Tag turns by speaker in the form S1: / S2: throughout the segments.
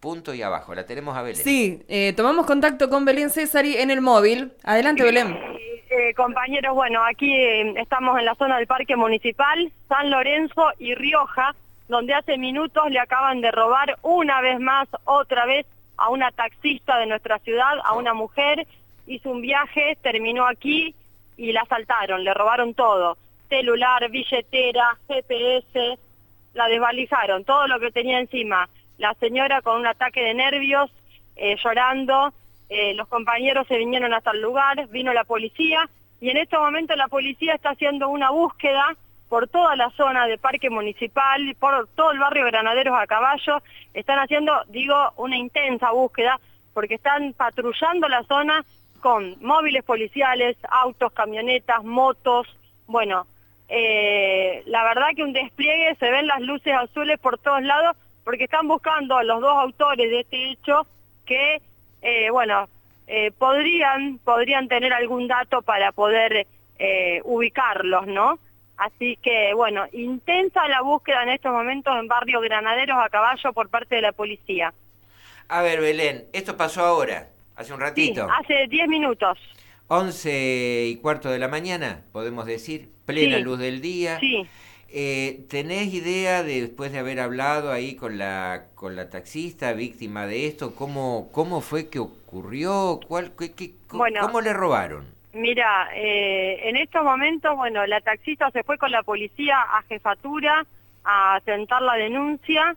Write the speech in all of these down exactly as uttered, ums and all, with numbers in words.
S1: punto y abajo. La tenemos a Belén.
S2: Sí, eh, tomamos contacto con Belén Césari en el móvil. Adelante, Belén.
S3: Eh, compañeros, bueno, aquí eh, estamos en la zona del Parque Municipal, San Lorenzo y Rioja, donde hace minutos le acaban de robar una vez más, otra vez, a una taxista de nuestra ciudad, a una mujer. Hizo un viaje, terminó aquí y la asaltaron, le robaron todo. Celular, billetera, G P S, la desvalijaron, todo lo que tenía encima. La señora con un ataque de nervios, eh, llorando. Eh, los compañeros se vinieron hasta el lugar, vino la policía y en este momento la policía está haciendo una búsqueda por toda la zona de Parque Municipal, por todo el barrio Granaderos a Caballo. Están haciendo, digo, una intensa búsqueda porque están patrullando la zona con móviles policiales, autos, camionetas, motos. Bueno, eh, la verdad que un despliegue, se ven las luces azules por todos lados porque están buscando a los dos autores de este hecho que... Eh, bueno, eh, podrían, podrían tener algún dato para poder eh, ubicarlos, ¿no? Así que, bueno, intensa la búsqueda en estos momentos en barrio Granaderos a Caballo por parte de la policía.
S1: A ver, Belén, esto pasó ahora, hace un
S3: Sí,
S1: ratito.
S3: hace diez minutos.
S1: Once y cuarto de la mañana, podemos decir, plena
S3: Sí,
S1: luz del día.
S3: sí.
S1: Eh, ¿tenés idea de, después de haber hablado ahí con la con la taxista víctima de esto, cómo cómo fue que ocurrió? ¿Cuál, qué, qué,
S3: Bueno,
S1: cómo le robaron?
S3: mira, eh, en estos momentos, bueno, la taxista se fue con la policía a jefatura a sentar la denuncia.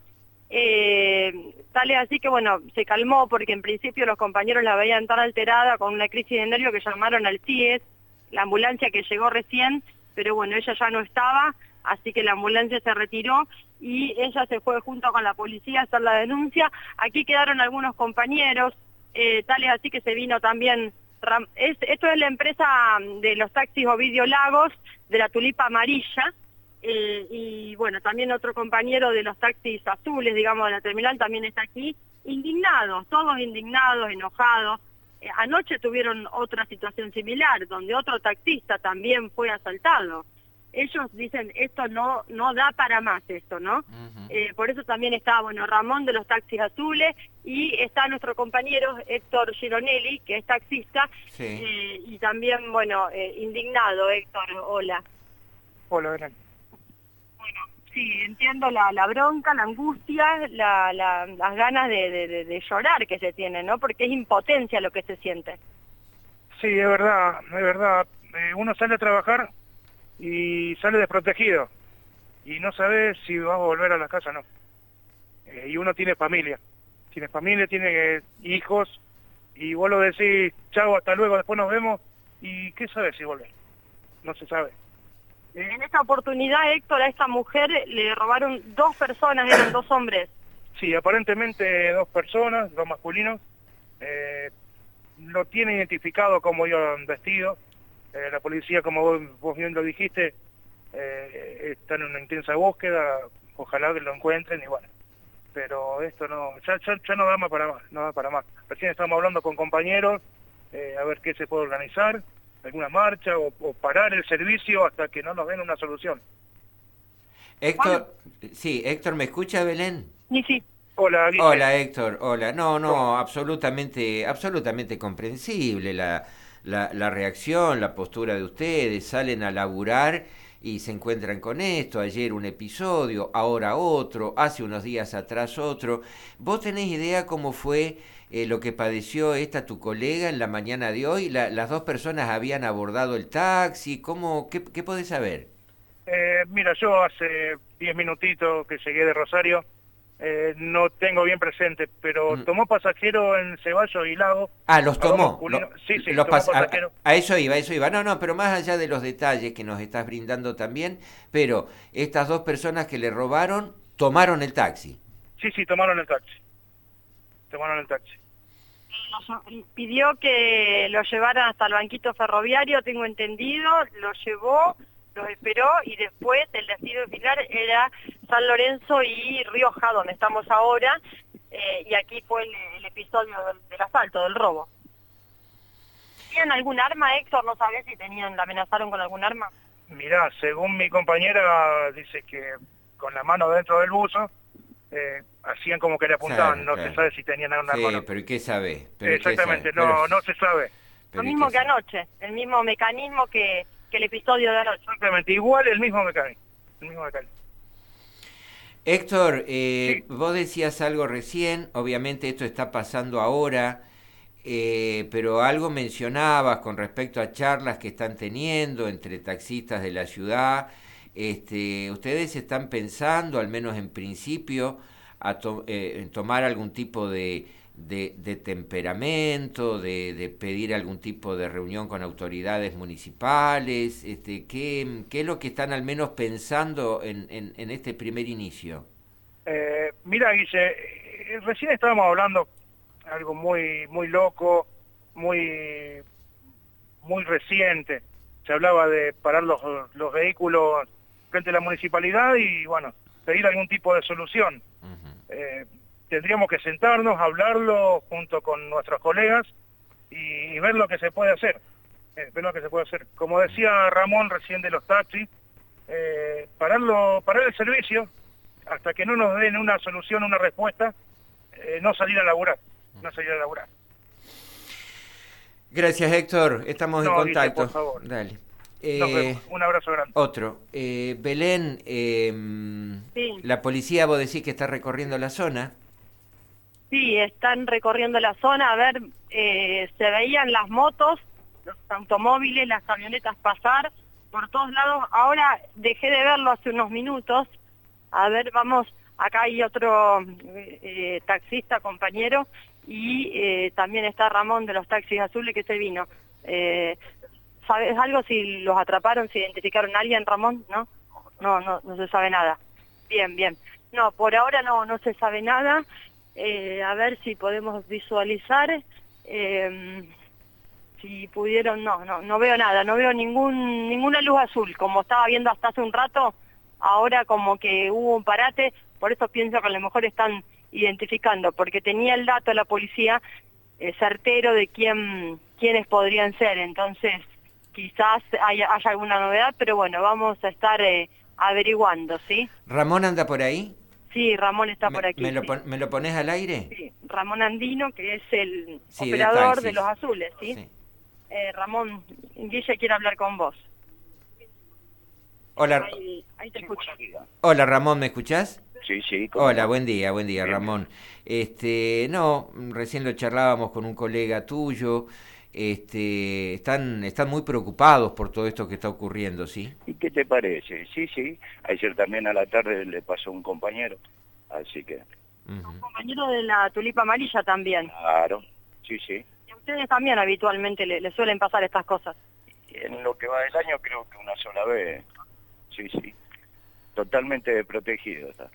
S3: Eh, tal es así que, bueno, se calmó porque en principio los compañeros la veían tan alterada con una crisis de nervios que llamaron al C I E S, la ambulancia que llegó recién, pero bueno, ella ya no estaba, así que la ambulancia se retiró y ella se fue junto con la policía a hacer la denuncia. Aquí quedaron algunos compañeros, eh, tal es así que se vino también... Es, esto es la empresa de los taxis Ovidio Lagos, de la Tulipa Amarilla, eh, y bueno, también otro compañero de los taxis azules, digamos, de la terminal también está aquí, indignados, todos indignados, enojados. Eh, anoche tuvieron otra situación similar, donde otro taxista también fue asaltado. Ellos dicen, esto no no da para más esto, ¿no? Uh-huh. Eh, por eso también está, bueno, Ramón de los taxis azules y está nuestro compañero Héctor Gironelli, que es taxista, sí. eh, y también, bueno, eh, indignado, Héctor, hola.
S4: Hola, Belén.
S3: Bueno, sí, entiendo la, la bronca, la angustia, la, la, las ganas de, de, de llorar que se tienen, ¿no? Porque es impotencia lo que se siente.
S4: Sí, es verdad, es verdad. Eh, uno sale a trabajar y sale desprotegido y no sabe si va a volver a la casa o no. Eh, y uno tiene familia, tiene familia, tiene eh, hijos, y vos lo decís, chao, hasta luego, después nos vemos, y ¿qué sabes si volver? No se sabe.
S3: Eh, en esta oportunidad, Héctor, a esta mujer le robaron dos personas, eran dos hombres.
S4: Sí, aparentemente dos personas, dos masculinos, eh, lo tiene identificado como iban vestidos. Eh, la policía, como vos, vos bien lo dijiste, eh, está en una intensa búsqueda, ojalá que lo encuentren y bueno, pero esto no, ya, ya, ya no da más para más, no da para más. Recién estamos hablando con compañeros, eh, a ver qué se puede organizar, alguna marcha o, o parar el servicio hasta que no nos den una solución.
S1: Héctor, bueno. Sí, Héctor, ¿me escucha, Belén?
S3: Sí, sí.
S4: Hola, Guille.
S1: Hola, Héctor, hola. No, no, absolutamente, absolutamente comprensible la... La, la reacción, la postura de ustedes, salen a laburar y se encuentran con esto, ayer un episodio, ahora otro, hace unos días atrás otro. ¿Vos tenés idea cómo fue eh, lo que padeció esta tu colega en la mañana de hoy? La, ¿Las dos personas habían abordado el taxi? ¿Cómo, qué, qué podés saber?
S4: Eh, mira, yo hace diez minutitos que llegué de Rosario, Eh, no tengo bien presente, pero tomó pasajero en Ceballos y Lago.
S1: Ah, los tomó. Lo,
S4: sí, sí,
S1: los
S4: tomó
S1: pas
S4: pasajero.
S1: A, a eso iba, a eso iba. No, no, pero más allá de los detalles que nos estás brindando también, pero estas dos personas que le robaron, tomaron el taxi.
S4: Sí, sí, tomaron el taxi. Tomaron el taxi.
S3: Pidió que lo llevaran hasta el banquito ferroviario, tengo entendido, lo llevó, los esperó y después el destino final era San Lorenzo y Rioja, donde estamos ahora, eh, y aquí fue el, el episodio del, del asalto, del robo. ¿Tenían algún arma, Héctor? ¿No sabés si tenían, la amenazaron con algún arma?
S4: Mirá, según mi compañera, dice que con la mano dentro del buzo, eh, hacían como que le apuntaban,
S1: Claro,
S4: no
S1: claro.
S4: se sabe si tenían arma
S1: Sí,
S4: o no.
S1: pero ¿y qué sabe? Pero ¿y qué
S4: Exactamente,
S1: sabe?
S4: no,
S1: Pero-
S4: no se sabe.
S1: pero
S3: Lo
S1: ¿y
S3: mismo
S1: qué
S3: que
S1: sabe?
S3: anoche, el mismo mecanismo que, que el episodio de anoche.
S4: Exactamente, igual el mismo mecánico. El mismo mecánico.
S1: Héctor, eh,
S4: Sí.
S1: vos decías algo recién, obviamente esto está pasando ahora, eh, pero algo mencionabas con respecto a charlas que están teniendo entre taxistas de la ciudad. Este, ¿ustedes están pensando, al menos en principio, a to- eh, en tomar algún tipo de, de, de temperamento, de, de pedir algún tipo de reunión con autoridades municipales? Este, ¿qué, qué es lo que están al menos pensando en, en, en este primer inicio?
S4: Eh, mira, Guille, eh, recién estábamos hablando algo muy muy loco, muy muy reciente. Se hablaba de parar los, los vehículos frente a la municipalidad y, bueno, pedir algún tipo de solución.
S1: Ujú.
S4: Eh, tendríamos que sentarnos, hablarlo junto con nuestros colegas y, y ver lo que se puede hacer. Eh, ver lo que se puede hacer. Como decía Ramón recién de los taxis, eh, pararlo, parar el servicio hasta que no nos den una solución, una respuesta, eh, no salir a laburar, no salir a laburar.
S1: Gracias, Héctor. Estamos en
S4: No, Guille,
S1: contacto.
S4: por favor.
S1: Dale.
S4: Nos
S1: Eh,
S4: vemos. Un abrazo grande.
S1: otro. Eh, Belén, eh,
S3: Sí.
S1: la policía, vos decís que está recorriendo la zona.
S3: Sí, están recorriendo la zona, a ver, eh, se veían las motos, los automóviles, las camionetas pasar por todos lados. Ahora dejé de verlo hace unos minutos. A ver, vamos, acá hay otro eh, taxista, compañero, y eh, también está Ramón de los taxis azules que se vino. Eh, ¿Sabes algo si los atraparon, si identificaron a alguien, Ramón? ¿No? No, no, no se sabe nada. Bien, bien. No, por ahora no, no se sabe nada. Eh, a ver si podemos visualizar. Eh, si pudieron, no, no, no veo nada, no veo ningún ninguna luz azul, como estaba viendo hasta hace un rato. Ahora como que hubo un parate, por eso pienso que a lo mejor están identificando, porque tenía el dato la policía eh, certero de quién quiénes podrían ser, entonces quizás haya, haya alguna novedad, pero bueno, vamos a estar eh, averiguando, ¿sí?
S1: ¿Ramón anda por ahí?
S3: Sí, Ramón está
S1: ¿Me,
S3: por aquí.
S1: me lo,
S3: sí.
S1: pon- ¿Me lo pones al aire?
S3: Sí, Ramón Andino, que es el
S1: Sí, de
S3: operador de,
S1: taxis.
S3: los azules, ¿sí?
S1: Sí.
S3: Eh, Ramón, Guille quiere hablar con vos.
S1: Hola,
S3: Ahí, ahí te escucho.
S1: hola Ramón, ¿me escuchás?
S5: Sí, sí. ¿cómo
S1: Hola,
S5: no?
S1: buen día, buen día,
S5: Bien.
S1: Ramón. Este, no, recién lo charlábamos con un colega tuyo. Este, están, están muy preocupados por todo esto que está ocurriendo, ¿sí?
S5: ¿Y qué te parece? Sí, sí. Ayer también a la tarde le pasó un compañero. Así que,
S1: Ujú.
S3: Compañero de la tulipa amarilla también.
S5: claro. Sí, sí.
S3: Y a ustedes también habitualmente le, le suelen pasar estas cosas.
S5: En lo que va del año creo que una sola vez. Sí, sí. Totalmente protegido está.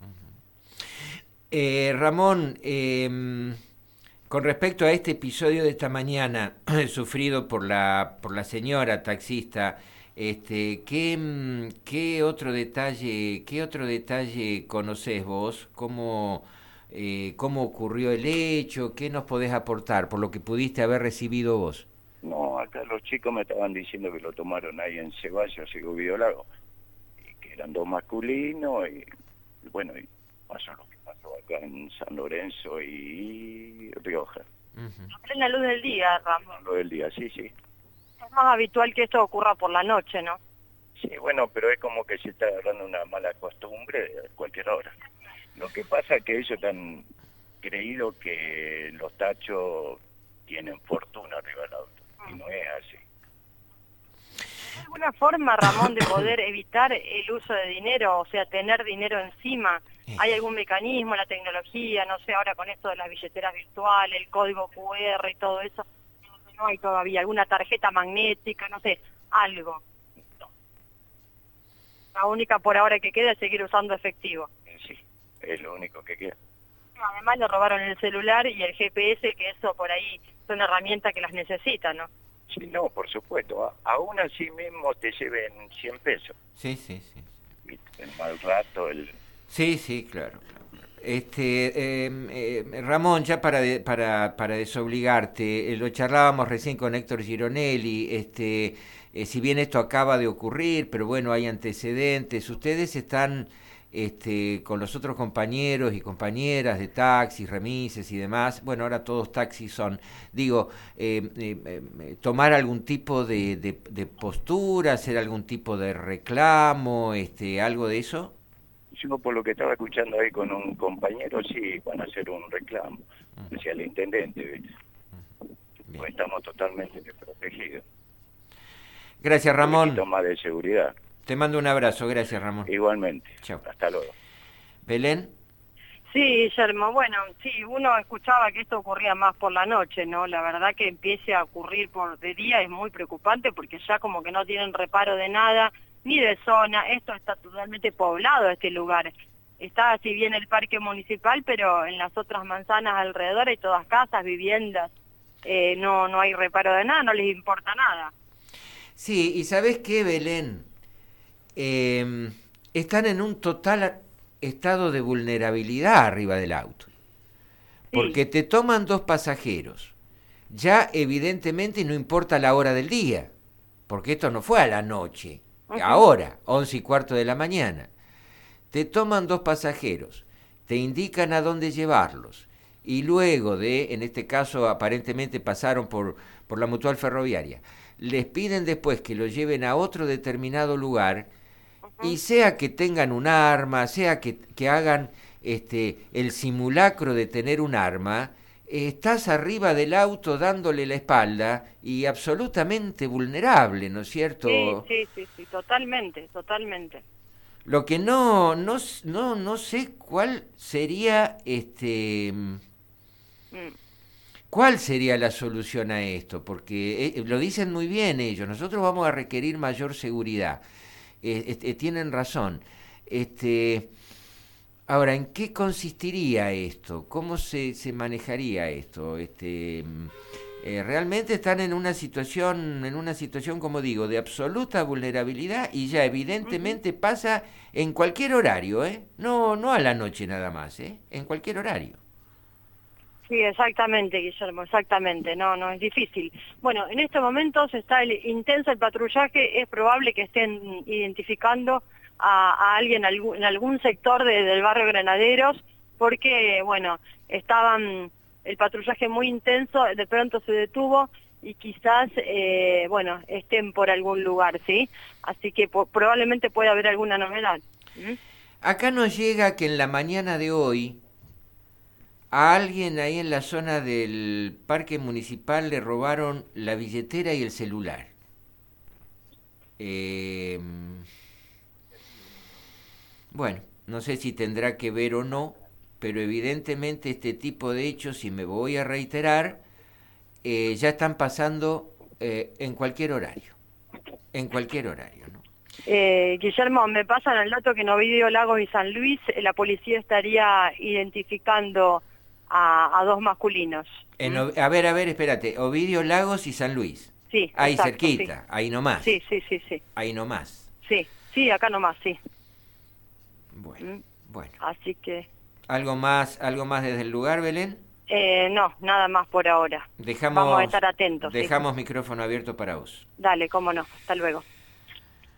S1: Eh, Ramón, eh, con respecto a este episodio de esta mañana sufrido por la por la señora taxista, este, ¿qué, mm, qué otro detalle, qué otro detalle conocés vos? ¿Cómo, eh, cómo ocurrió el hecho? ¿Qué nos podés aportar por lo que pudiste haber recibido vos?
S5: No, acá los chicos me estaban diciendo que lo tomaron ahí en Ceballos y Gubido Lago. Y que eran dos masculinos y, y bueno, y pasó lo que pasó acá en San Lorenzo y Rioja.
S1: Ujú.
S3: A plena luz del día, Ramón.
S5: Lo del día, sí, sí.
S3: Es más habitual que esto ocurra por la noche, ¿no?
S5: Sí, bueno, pero es como que se está agarrando una mala costumbre a cualquier hora. Lo que pasa es que ellos han creído que los tachos tienen fortuna arriba del auto, y no es así.
S3: ¿Hay alguna forma, Ramón, de poder evitar el uso de dinero, o sea, tener dinero encima? ¿Hay algún mecanismo, la tecnología, no sé, ahora con esto de las billeteras virtuales, el código cu erre y todo eso? No hay todavía, alguna tarjeta magnética, no sé, algo. La única por ahora que queda es seguir usando efectivo.
S5: Sí, es lo único que queda.
S3: Además le robaron el celular y el ge pe ese, que eso por ahí son herramientas que las necesitan, ¿no?
S5: Sí, no, por supuesto. A- aún así mismo te lleven cien pesos.
S1: Sí, sí, sí.
S5: ¿Viste? El mal rato, el...
S1: Sí, sí, claro. Este, eh, eh, Ramón, ya para, de- para, para desobligarte, eh, lo charlábamos recién con Héctor Gironelli, este, eh, si bien esto acaba de ocurrir, pero bueno, hay antecedentes, ¿ustedes están este, con los otros compañeros y compañeras de taxis, remises y demás, bueno, ahora todos taxis son, digo, eh, eh, eh, tomar algún tipo de, de, de postura, hacer algún tipo de reclamo, este, algo de eso?
S5: Yo por lo que estaba escuchando ahí con un compañero, sí, van a hacer un reclamo hacia el intendente, ¿viste? Pues estamos totalmente desprotegidos.
S1: Gracias, Ramón.
S5: Un poquito más de seguridad.
S1: Te mando un abrazo, gracias, Ramón.
S5: Igualmente.
S1: Chao.
S5: Hasta luego.
S1: ¿Belén?
S3: Sí, Guillermo, bueno, sí, uno escuchaba que esto ocurría más por la noche, ¿no? La verdad que empiece a ocurrir por de día es muy preocupante porque ya como que no tienen reparo de nada, ni de zona, esto está totalmente poblado este lugar. Está si bien el parque municipal, pero en las otras manzanas alrededor hay todas casas, viviendas, eh, no, no hay reparo de nada, no les importa nada.
S1: Sí, y ¿sabés qué, Belén? Eh, están en un total estado de vulnerabilidad arriba del auto. Porque
S3: Sí.
S1: te toman dos pasajeros. Ya evidentemente no importa la hora del día, porque esto no fue a la noche,
S3: Uh-huh.
S1: ahora, once y cuarto de la mañana. Te toman dos pasajeros, te indican a dónde llevarlos, y luego de, en este caso aparentemente pasaron por, por la Mutual Ferroviaria, les piden después que lo lleven a otro determinado lugar, y sea que tengan un arma, sea que, que hagan este, el simulacro de tener un arma, eh, estás arriba del auto dándole la espalda y absolutamente vulnerable, ¿no es cierto?
S3: Sí, sí, sí, sí, totalmente, totalmente.
S1: Lo que no, no, no, no sé cuál sería este...
S3: Mm.
S1: ¿Cuál sería la solución a esto? Porque eh, lo dicen muy bien ellos, nosotros vamos a requerir mayor seguridad. Eh, este, tienen razón. Este, ahora, ¿en qué consistiría esto? ¿Cómo se, se manejaría esto? Este, eh, realmente están en una situación, en una situación, como digo, de absoluta vulnerabilidad y ya evidentemente uh-huh. pasa en cualquier horario, ¿eh? No, no a la noche nada más, ¿eh? En cualquier horario.
S3: Sí, exactamente, Guillermo, exactamente, no, no es difícil. Bueno, en estos momentos está el intenso el patrullaje, es probable que estén identificando a, a alguien en algún sector de, del barrio Granaderos, porque, bueno, estaban, el patrullaje muy intenso, de pronto se detuvo y quizás, eh, bueno, estén por algún lugar, ¿sí? Así que po- probablemente pueda haber alguna novedad. ¿Mm?
S1: Acá nos llega que en la mañana de hoy, a alguien ahí en la zona del parque municipal le robaron la billetera y el celular. Eh, bueno, no sé si tendrá que ver o no, pero evidentemente este tipo de hechos, y me voy a reiterar, eh, ya están pasando eh, en cualquier horario. En cualquier horario, ¿no?
S3: Eh, Guillermo, me pasan el dato que en Ovidio Lagos y San Luis eh, la policía estaría identificando A, a dos masculinos.
S1: En, a ver, a ver, espérate, Ovidio Lagos y San Luis.
S3: Sí,
S1: ahí
S3: exacto,
S1: cerquita,
S3: sí.
S1: ahí nomás.
S3: Sí, sí, sí, sí.
S1: Ahí nomás.
S3: Sí, sí, acá nomás, sí.
S1: Bueno, ¿Mm? bueno.
S3: Así que...
S1: ¿Algo más, algo más desde el lugar, Belén?
S3: Eh, no, nada más por ahora.
S1: Dejamos,
S3: Vamos a estar atentos.
S1: Dejamos
S3: sí.
S1: micrófono abierto para vos.
S3: Dale, cómo no. Hasta luego.